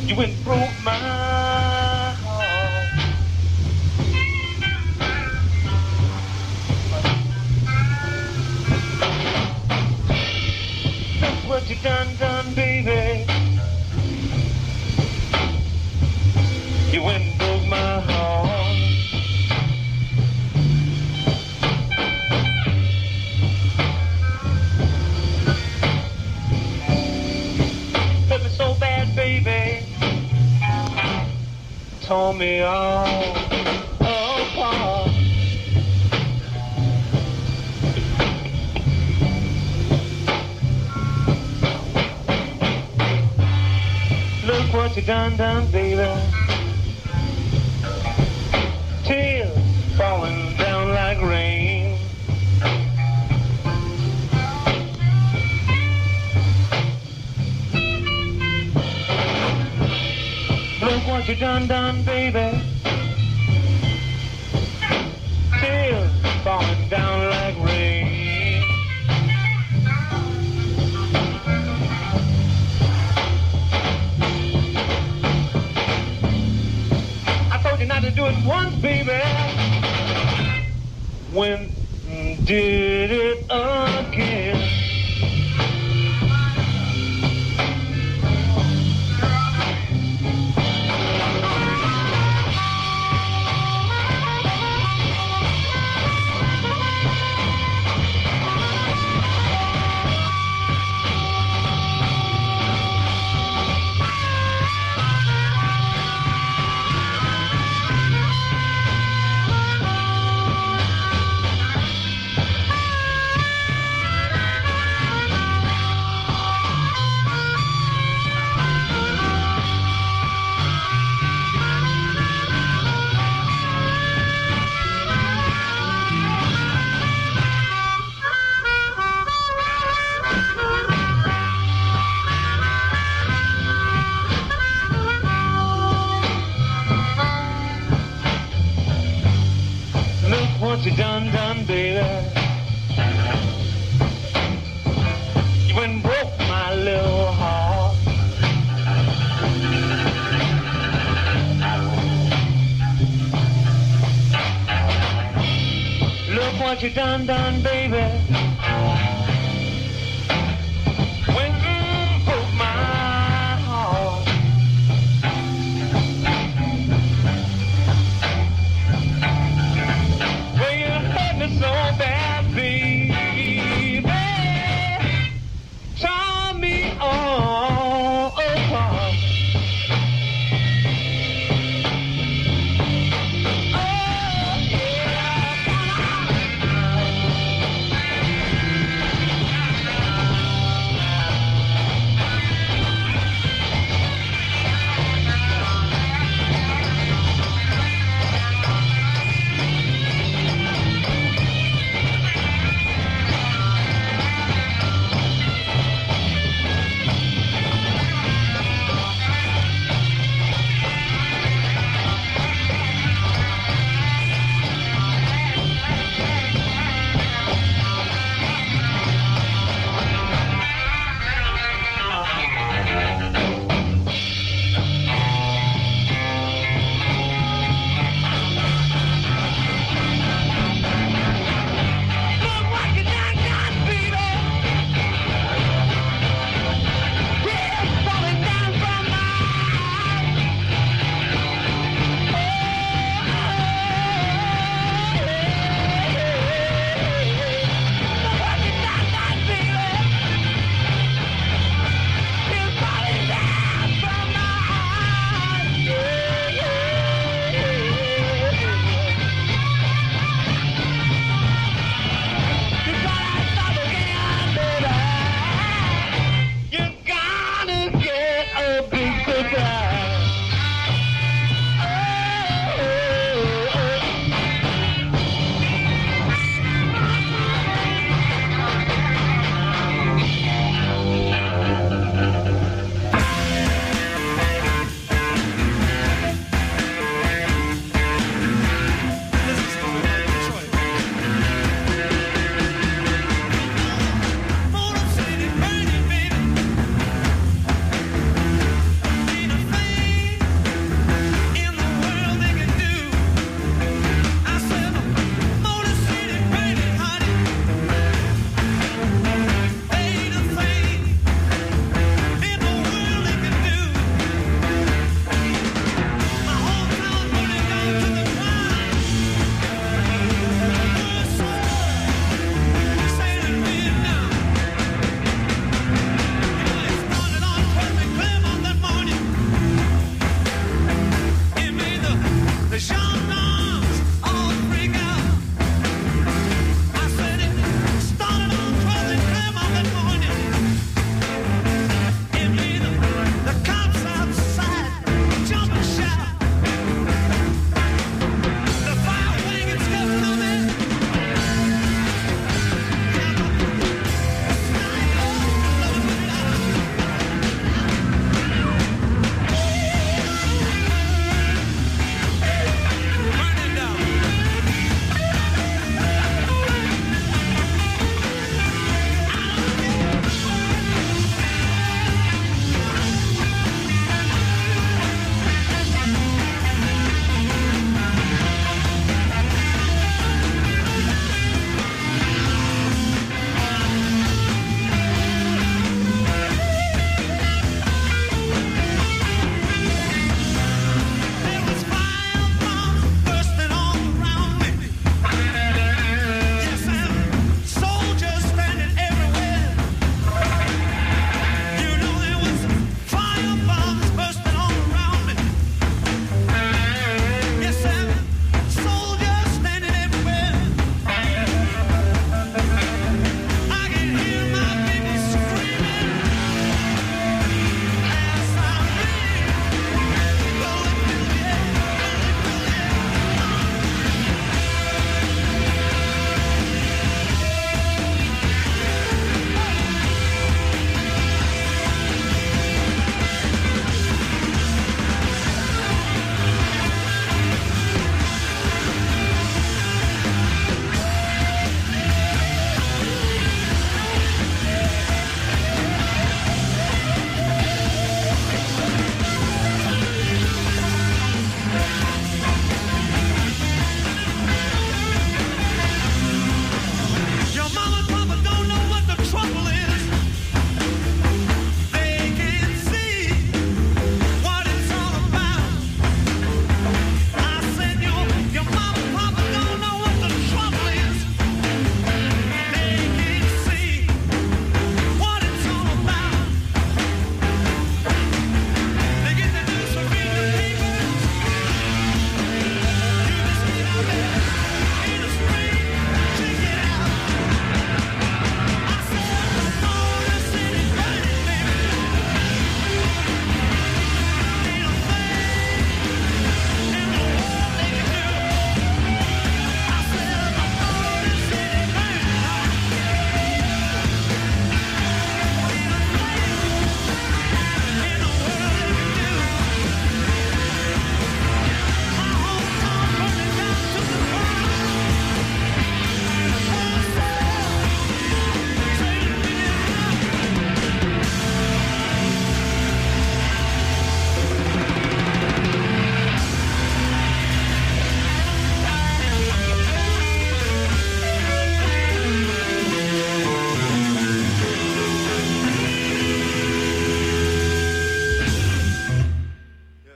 You went and broke my heart. Look what you done, baby. You went and broke my heart. Hurt me so bad, baby. Tore me all apart. Look what you done, baby. Tears falling down like rain. Look what you done, baby. Tears falling down like rain. I told you not to do it once, baby. When did it again? What you done, baby. You went and broke my little heart. Look what you done, baby. Went and broke my heart. So bad, baby, tore me all apart. Oh, yeah.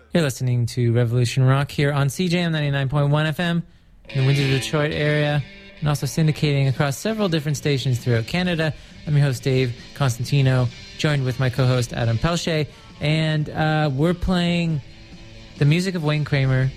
You're listening to Revolution Rock here on CJM 99.1 FM in the Windsor, Detroit area, and also syndicating across several different stations throughout Canada. I'm your host, Dave Constantino, joined with my co-host, Adam Pelche, and we're playing the music of Wayne Kramer,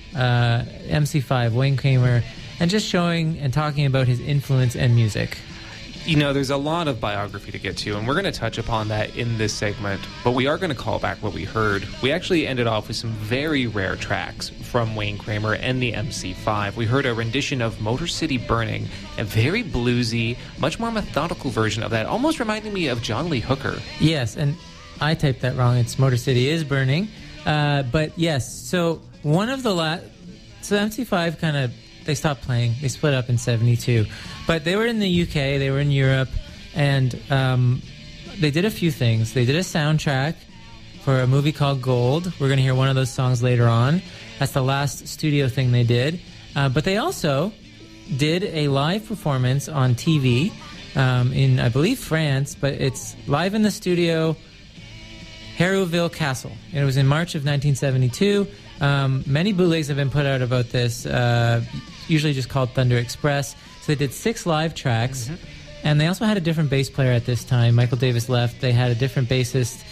MC5, Wayne Kramer, and just showing and talking about his influence and music. You know, there's a lot of biography to get to, and we're going to touch upon that in this segment, but we are going to call back what we heard. We actually ended off with some very rare tracks from Wayne Kramer and the MC5. We heard a rendition of Motor City Burning, a very bluesy, much more methodical version of that, almost reminding me of John Lee Hooker. Yes, and I typed that wrong. It's Motor City is Burning. But yes, so one of the so MC5 kind of, they stopped playing. They split up in 72. But they were in the UK, they were in Europe, and they did a few things. They did a soundtrack for a movie called Gold. We're going to hear one of those songs later on. That's the last studio thing they did. But they also did a live performance on TV in, I believe, France, but it's live in the studio, Hérouville Castle. It was in March of 1972. Many bootlegs have been put out about this, usually just called Thunder Express. So they did 6 live tracks, and they also had a different bass player at this time. Michael Davis left. They had a different bassist.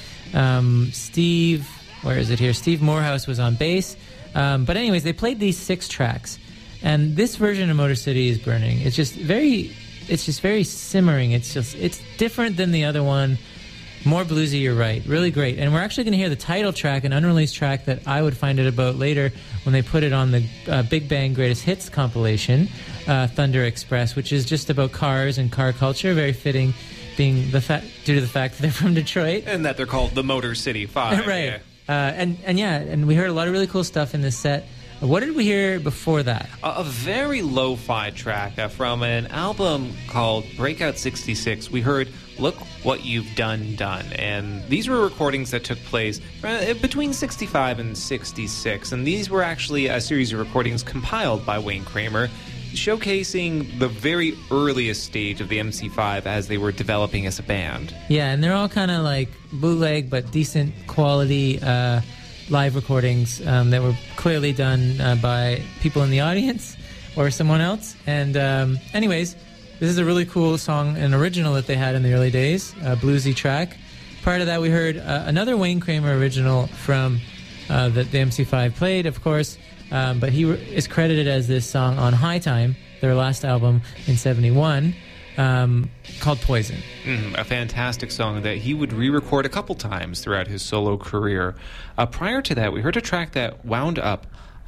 Steve Morehouse was on bass. But anyways, they played these 6 tracks, and this version of Motor City is Burning. It's just very simmering. It's different than the other one. More bluesy, you're right. Really great. And we're actually going to hear the title track, an unreleased track that I would find it about later when they put it on the Big Bang Greatest Hits compilation, Thunder Express, which is just about cars and car culture. Very fitting, being due to the fact that they're from Detroit. And that they're called the Motor City 5. Right. Yeah. And we heard a lot of really cool stuff in this set. What did we hear before that? A very lo-fi track from an album called Breakout 66. We heard Look What You've Done. And these were recordings that took place between 65 and 66. And these were actually a series of recordings compiled by Wayne Kramer, showcasing the very earliest stage of the MC5 as they were developing as a band. Yeah, and they're all kind of like bootleg but decent quality live recordings that were clearly done by people in the audience or someone else. And anyways, this is a really cool song, an original that they had in the early days, a bluesy track. Prior to that, we heard another Wayne Kramer original from that the MC5 played, of course, but he is credited as this song on High Time, their last album in 71, called Poison. A fantastic song that he would re-record a couple times throughout his solo career. Prior to that, we heard a track that wound up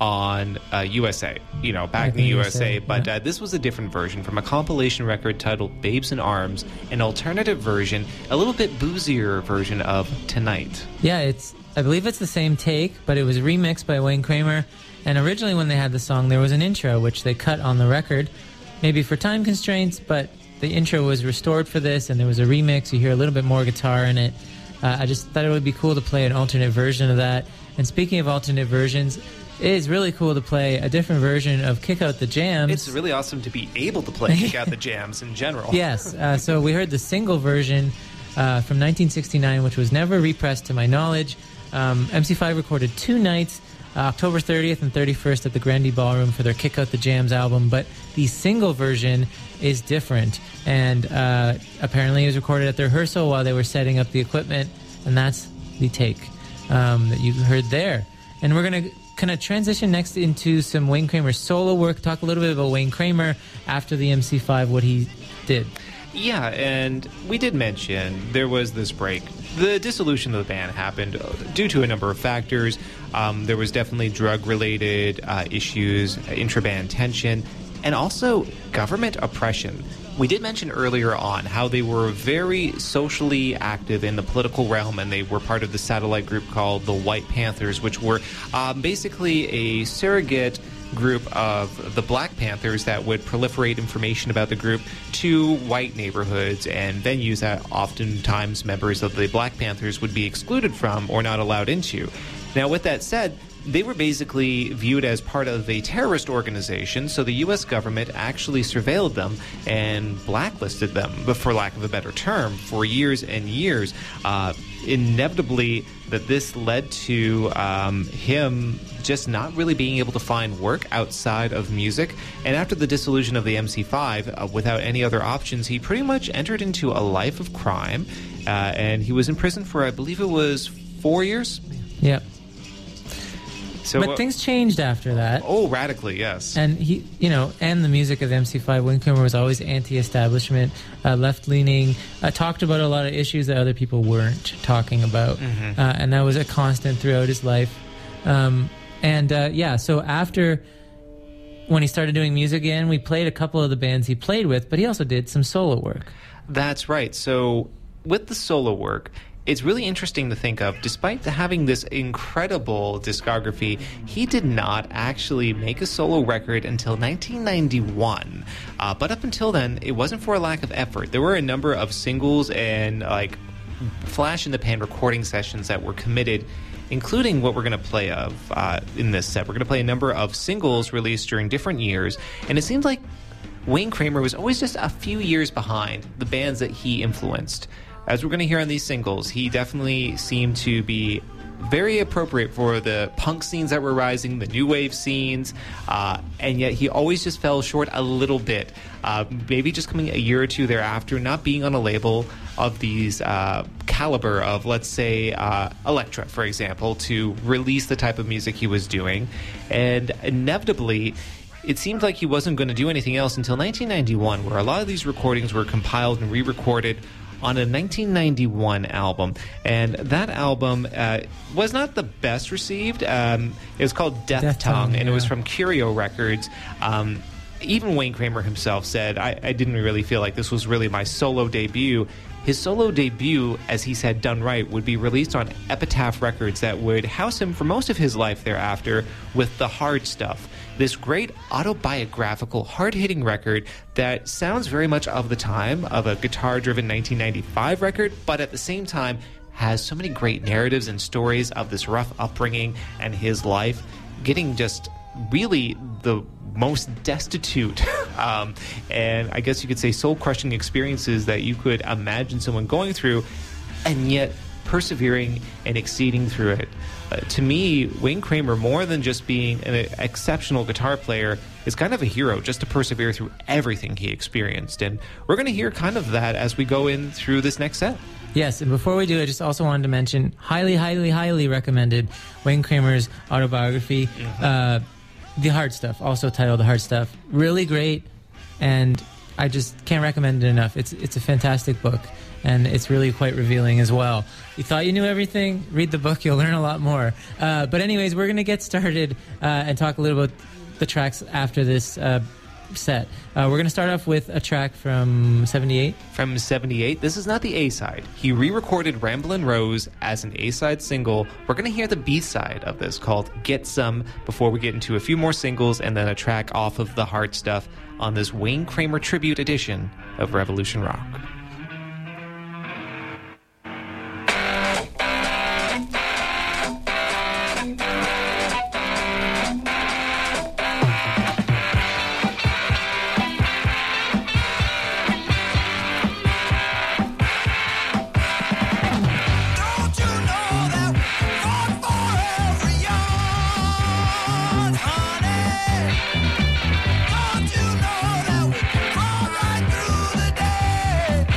on USA, back in the USA, but this was a different version from a compilation record titled Babes in Arms, an alternative version, a little bit boozier version of Tonight. Yeah, I believe it's the same take, but it was remixed by Wayne Kramer, and originally when they had the song, there was an intro, which they cut on the record, maybe for time constraints, but the intro was restored for this, and there was a remix. You hear a little bit more guitar in it. I just thought it would be cool to play an alternate version of that. And speaking of alternate versions, it is really cool to play a different version of Kick Out the Jams. It's really awesome to be able to play Kick Out the Jams in general. Yes. So we heard the single version from 1969, which was never repressed to my knowledge. MC5 recorded 2 nights, October 30th and 31st at the Grandee Ballroom for their Kick Out the Jams album, but the single version is different, and apparently it was recorded at the rehearsal while they were setting up the equipment, and that's the take that you heard there. And we're going to kind of transition next into some Wayne Kramer solo work, talk a little bit about Wayne Kramer after the MC5, what he did. Yeah, and we did mention there was this break. The dissolution of the band happened due to a number of factors. There was definitely drug-related issues, intra-band tension, and also government oppression. We did mention earlier on how they were very socially active in the political realm, and they were part of the satellite group called the White Panthers, which were basically a surrogate group of the Black Panthers that would proliferate information about the group to white neighborhoods and venues that oftentimes members of the Black Panthers would be excluded from or not allowed into. Now, with that said, they were basically viewed as part of a terrorist organization, so the U.S. government actually surveilled them and blacklisted them, but for lack of a better term, for years and years. Inevitably, that this led to him just not really being able to find work outside of music. And after the dissolution of the MC5, without any other options, he pretty much entered into a life of crime. And he was in prison for, I believe it was 4 years. Yeah. So, but things changed after that. Oh, radically, yes. And he, and the music of MC5, Wayne Kramer was always anti-establishment, left-leaning, talked about a lot of issues that other people weren't talking about. Mm-hmm. And that was a constant throughout his life. So after, when he started doing music again, we played a couple of the bands he played with, but he also did some solo work. That's right. So with the solo work, it's really interesting to think of, despite having this incredible discography, he did not actually make a solo record until 1991. But up until then, it wasn't for a lack of effort. There were a number of singles and flash-in-the-pan recording sessions that were committed, including what we're going to play in this set. We're going to play a number of singles released during different years, and it seems like Wayne Kramer was always just a few years behind the bands that he influenced. As we're going to hear on these singles, he definitely seemed to be very appropriate for the punk scenes that were rising, the new wave scenes, and yet he always just fell short a little bit. Maybe just coming a year or two thereafter, not being on a label of these caliber of, let's say, Elektra, for example, to release the type of music he was doing. And inevitably, it seemed like he wasn't going to do anything else until 1991, where a lot of these recordings were compiled and re-recorded on a 1991 album. And that album was not the best received. It was called Death Tongue, and it was from Curio Records. Even Wayne Kramer himself said, I didn't really feel like this was really my solo debut. His solo debut, as he said, done right, would be released on Epitaph Records that would house him for most of his life thereafter with The Hard Stuff. This great autobiographical, hard-hitting record that sounds very much of the time of a guitar-driven 1995 record, but at the same time has so many great narratives and stories of this rough upbringing and his life, getting just really the most destitute and I guess you could say soul-crushing experiences that you could imagine someone going through, and yet persevering and exceeding through it. To me, Wayne Kramer, more than just being an exceptional guitar player, is kind of a hero just to persevere through everything he experienced. And we're going to hear kind of that as we go in through this next set. Yes, and before we do, I just also wanted to mention, highly, highly, highly recommended Wayne Kramer's autobiography, The Hard Stuff, also titled The Hard Stuff. Really great, and I just can't recommend it enough. It's a fantastic book, and it's really quite revealing as well. You thought you knew everything? Read the book, you'll learn a lot more. But anyways, we're going to get started and talk a little about the tracks after this set. We're going to start off with a track from 78. From 78. This is not the A-side. He re-recorded Ramblin' Rose as an A-side single. We're going to hear the B-side of this called Get Some before we get into a few more singles and then a track off of The Hard Stuff on this Wayne Kramer tribute edition of Revolution Rock. Don't you know that we can crawl right through the day?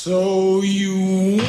So you